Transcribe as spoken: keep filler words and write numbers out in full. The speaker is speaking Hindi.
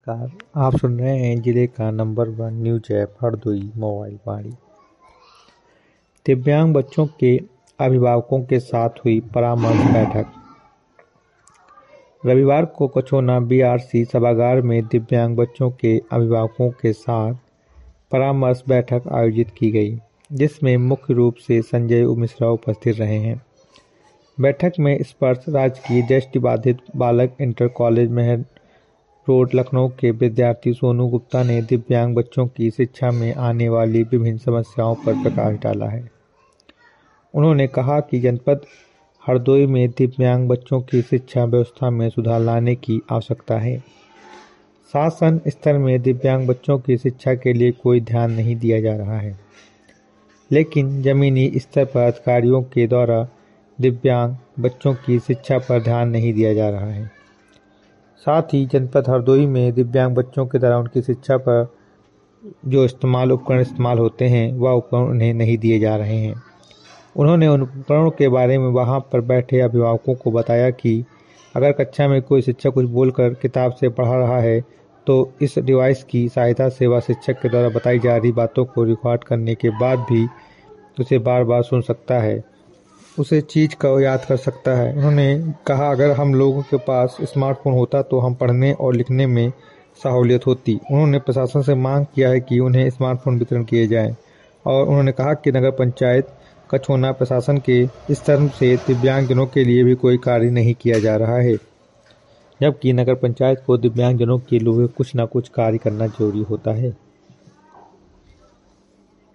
नमस्कार। आप सुन रहे हैं जिले का number one news app Hardoi mobile Vani. दिव्यांग बच्चों के अभिभावकों के साथ हुई परामर्श बैठक। रविवार को कछोना बीआरसी सभागार में दिव्यांग बच्चों के अभिभावकों के साथ परामर्श बैठक आयोजित की गई, जिसमें मुख्य रूप से संजय मिश्रा उपस्थित रहे हैं। बैठक में स्पर्श राजकीय दृष्टिबाधित बालक इंटर कॉलेज महर रोड लखनऊ के विद्यार्थी सोनू गुप्ता ने दिव्यांग बच्चों की शिक्षा में आने वाली विभिन्न समस्याओं पर प्रकाश डाला है। उन्होंने कहा कि जनपद हरदोई में दिव्यांग बच्चों की शिक्षा व्यवस्था में सुधार लाने की आवश्यकता है। शासन स्तर में दिव्यांग बच्चों की शिक्षा के लिए कोई ध्यान नहीं दिया जा रहा है, लेकिन जमीनी स्तर पर अधिकारियों के द्वारा दिव्यांग बच्चों की शिक्षा पर ध्यान नहीं दिया जा रहा है। साथ ही जनपद हरदोई में दिव्यांग बच्चों के द्वारा उनकी शिक्षा पर जो इस्तेमाल उपकरण इस्तेमाल होते हैं वह उपकरण उन्हें नहीं दिए जा रहे हैं। उन्होंने उन उपकरणों के बारे में वहां पर बैठे अभिभावकों को बताया कि अगर कक्षा में कोई शिक्षक कुछ बोलकर किताब से पढ़ा रहा है तो इस डिवाइस की सहायता से वह शिक्षक के द्वारा बताई जा रही बातों को रिकॉर्ड करने के बाद भी उसे बार बार सुन सकता है, उसे चीज़ का याद कर सकता है। उन्होंने कहा अगर हम लोगों के पास स्मार्टफोन होता तो हम पढ़ने और लिखने में सहूलियत होती। उन्होंने प्रशासन से मांग किया है कि उन्हें स्मार्टफोन वितरण किए जाएं और उन्होंने कहा कि नगर पंचायत कछोना प्रशासन के स्तर से दिव्यांगजनों के लिए भी कोई कार्य नहीं किया जा रहा है, जबकि नगर पंचायत को दिव्यांगजनों के लिए कुछ न कुछ कार्य करना जरूरी होता है।